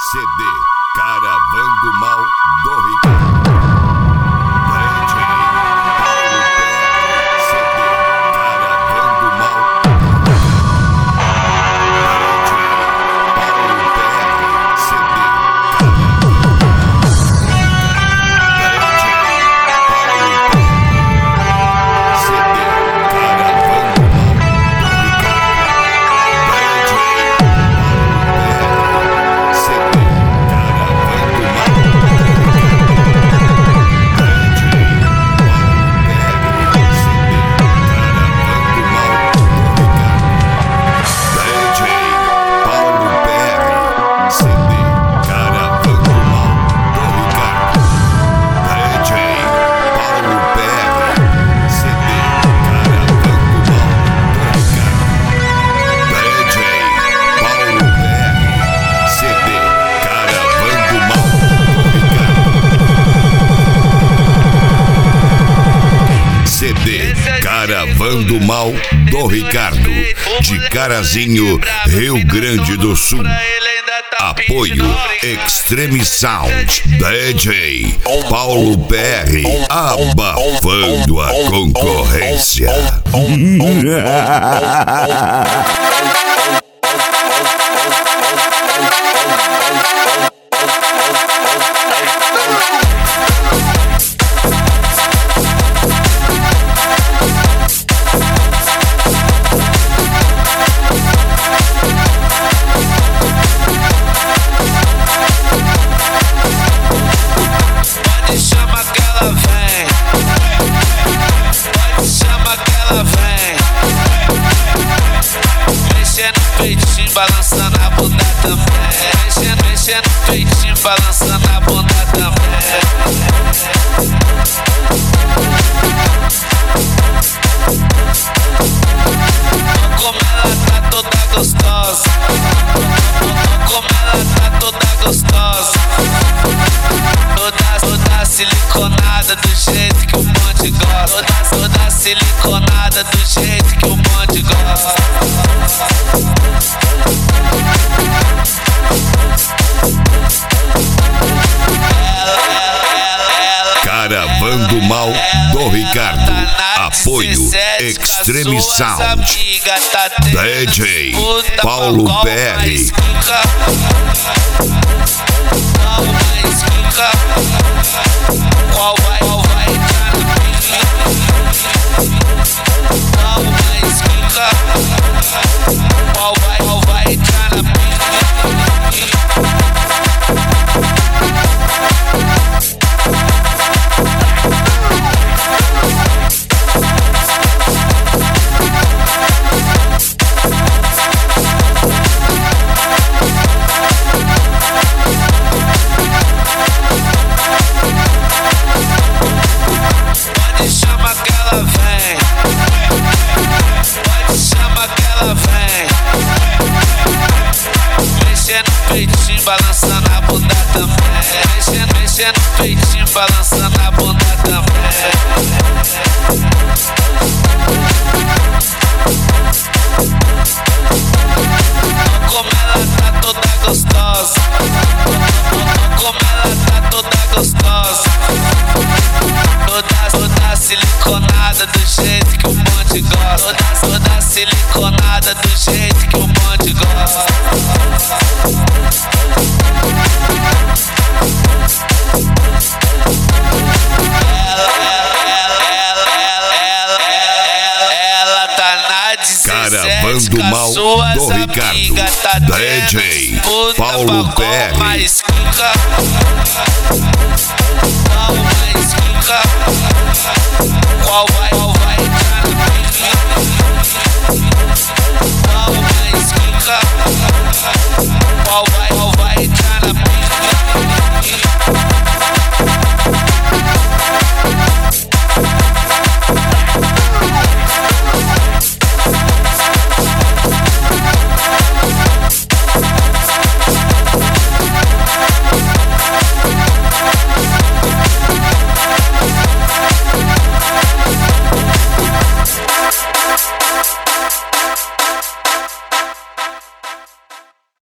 CD Caravando Mal do Ricardo. CD Caravando Mal do Ricardo, de Carazinho, Rio Grande do Sul. Apoio Extreme Sound, DJ Paulo PR, abafando a concorrência. Balançando a bunda também, mexendo o peitinho, balançando a bunda também. Como ela tá toda gostosa, como ela tá toda gostosa, toda siliconada do jeito que o bonde gosta, toda siliconada do jeito que o bonde gosta. Caravando Mal do Ricardo. Apoio Extreme Sound, DJ Paulo PR. Qual vai entrar na balançando a bunda também, mexendo o peitinho, balançando a bunda também. Como ela tá toda gostosa, como ela tá toda gostosa, toda siliconada do jeito que o bonde gosta, toda siliconada do jeito que o bonde gosta. Ela tá na 17 Caravando Mal do Ricardo, DJ Paulo PR. Mais rica, qual vai entrar na